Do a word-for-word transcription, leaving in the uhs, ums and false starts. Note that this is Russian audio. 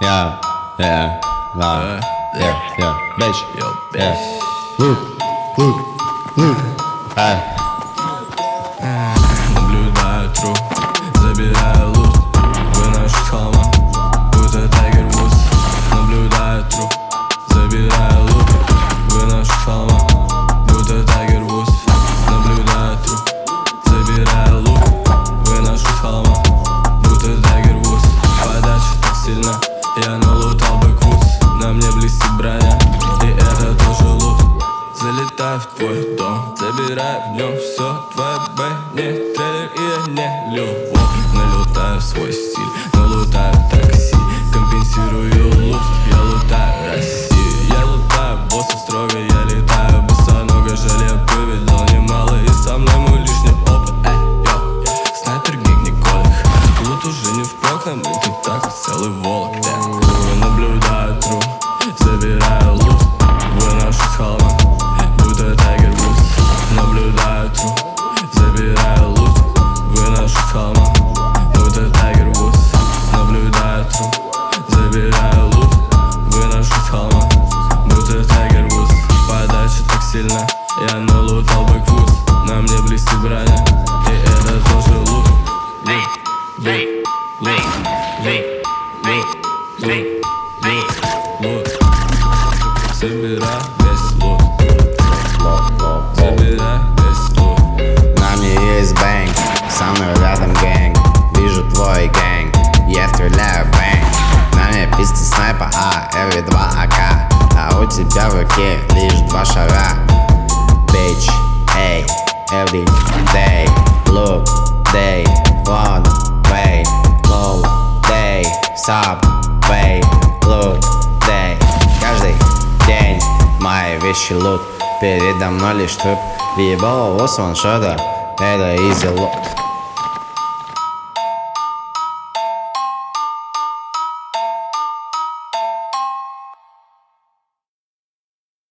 Yeah, yeah, nah, yeah, yeah, bitch, Yo, yeah. bitch. Look, look, look, ай. Наблюдаю труп, забираю лут, выношу с холма, будто Тайгер Вудс. Наблюдаю труп, забираю лут, выношу с холма, будто Тайгер Вудс. Наблюдаю труп, забираю лут, выношу с холма, будто Тайгер Вудс. Подача так сильна, я налутал бэквудс. На мне блестит броня, и это тоже лут. Залетаю в твой дом, забираю в нем все твое бэйни, трейлер, и я не любовь. Налетаю в свой стиль, налутаю такси, компенсирую лут, я лутаю Россию. Я лутаю боссов строго, я летаю босонога, жаль, я повидал немало, и со мной мой лишний опыт. Эй, йо, снайпер гиг Николик, лут уже не впрок, нам и тут так целый волок. Наблюдаю труп, забираю лут, выношу с холма, будто Тайгер Вудс. Наблюдаю труп, забираю лут, выношу с холма, будто Тайгер Вудс. Наблюдаю труп, забираю лут, выношу с холма, будто Тайгер Вудс. Подача так сильна, я налутал бэквудс. На мне блестит броня, и это тоже лут. Лут, лут, лут, лут, лут, лут. Забирай весь лут, забирай весь лут. На мне есть бэнг, со мной рядом гэнг. Вижу твой гэнг, я стреляю бэнг. На мне пистолет снайпа, а эр два АК, а у тебя в руке лишь два шара. Bitch, эй, every day, look, day, one way, low, day, subway, look, day. Каждый день мои вещи лут, передо мной лишь труп. Въебало с ваншота, это easy look.